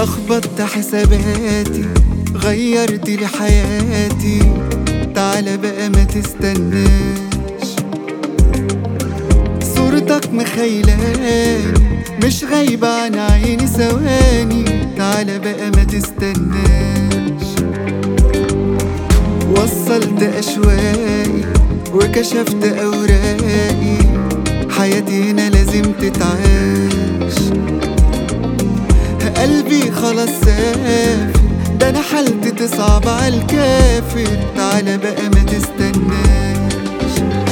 لخبطت حساباتي، غيرت لي حياتي، تعال بقى ما تستناش. صورتك مخيلاني مش غايبة عن عيني ثواني، تعال بقى ما تستناش. وصلت أشواقي وكشفت أوراقي، حياتي هنا لازم تتعاش. قلبي خلاص سافر، ده أنا حالتي تصعب عالكافر، تعال بقى ما تستناش.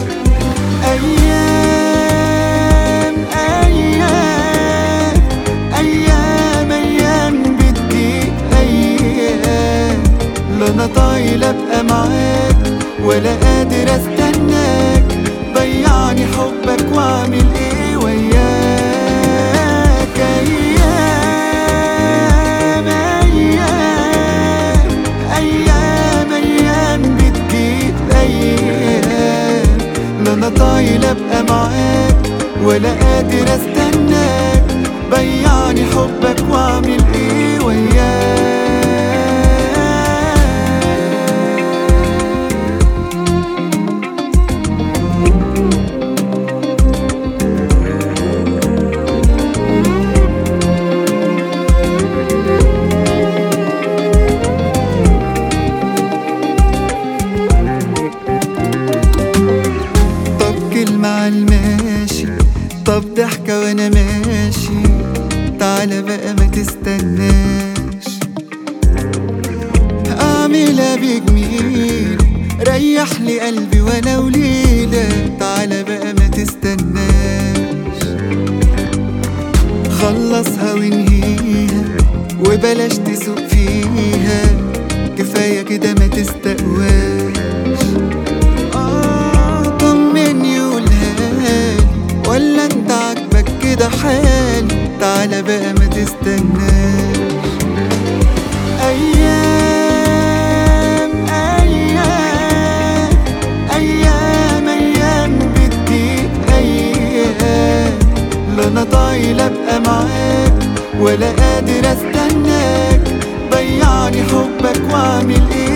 أيام أيام أيام أيام بتجيب أيام، لا أنا طايلة أبقى معاك ولا قادر أستناك، ضيعني حبك وأعمل إيه وياك. أيام أيام أيام أيام بتجيب أيام، لا أنا طايلة أبقى معاك ولا قادر أستناك، ضيعني حبك وأعمل إيه وياك. مع الماشي، طب ضحكة وانا ماشي، تعال بقى ما تستناش. اعملها بجميل ريح لي قلبي وانا وليلة، تعال بقى ما تستناش. خلصها وانهيها وبلاش تسوق فيها، كفاية كده ما تستقواش. ولا انت عاجبك كده حالي، تعال بقى ما تستناش. أيام أيام أيام أيام بتجيب أيام، لا أنا طايلة أبقى معاك ولا قادر أستناك، ضيعني حبك وأعمل إيه